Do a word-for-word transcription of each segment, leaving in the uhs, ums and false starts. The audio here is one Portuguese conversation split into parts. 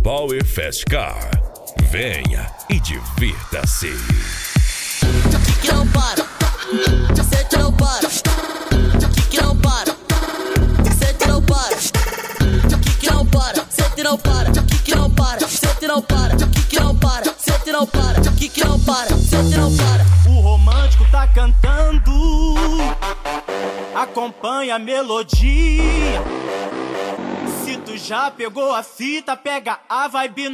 Power Fast Car. Venha e divirta-se. Que não para, sente não para. Que não para, sente não para. Que não para, sente não para. Que não para, sente não para. Que não para, sente não para. Que não para, sente não para. O romântico tá cantando, acompanha a melodia. Se tu já pegou a fita, pega a vibe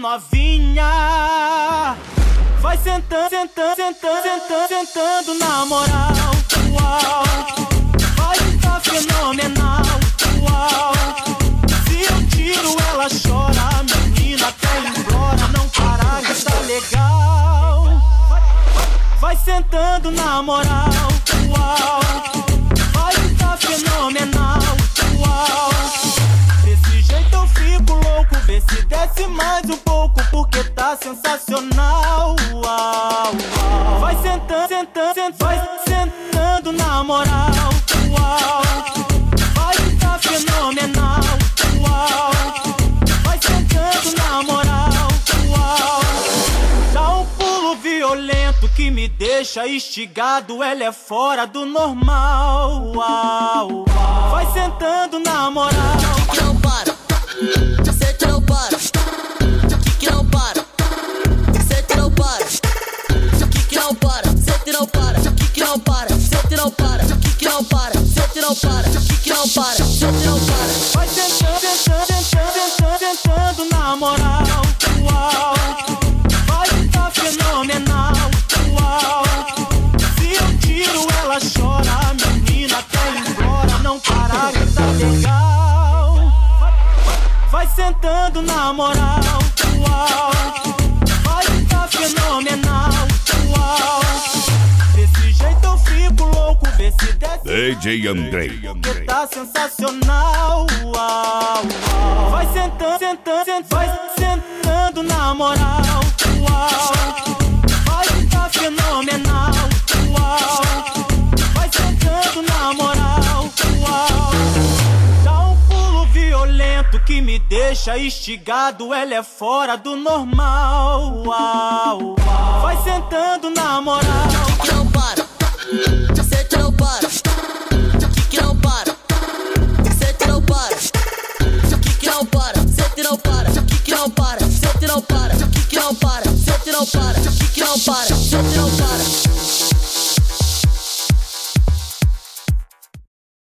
novinha. Vai sentando, sentando, sentando, sentando, sentando na moral. Uau, vai ficar fenomenal. Uau, se eu tiro ela chora, a menina até implora. Não parar, que tá legal. Vai sentando na moral. Uau, vai ficar fenomenal. Uau, desse jeito eu fico louco. Vê se desce mais um pouco, porque tá sensacional. Uau, uau. Vai sentando, sentando, sentando, vai sentando na moral. Uau, vai ficar fenomenal. Uau, vai sentando na moral. Uau, dá um pulo violento que me deixa instigado. Ela é fora do normal. Uau, uau. Vai sentando na moral. Que não para, sente não para. Que não para, sente não para. Que não para, sente não para. Que não para, sente não para. Que não para, sente não para. Que não para, sente não para. Vai sentando, sentando, sentando, sentando, sentando na moral. Uau, vai ficar fenomenal. Uau, se eu tiro ela chora, a menina até implora. Não parar, que tá legal. Vai sentando na moral. Uau, vai ficar fenomenal. Uau, desse jeito eu fico louco. Vê se desce D J Andrei. que tá sensacional. Uau, uau. Vai sentando, sentando, sentando, vai sentando na moral. Uau, vai ficar fenomenal. Uau, vai sentando na moral. Uau, dá um pulo violento que me deixa instigado. Ela é fora do normal. Uau, uau. Vai sentando na moral.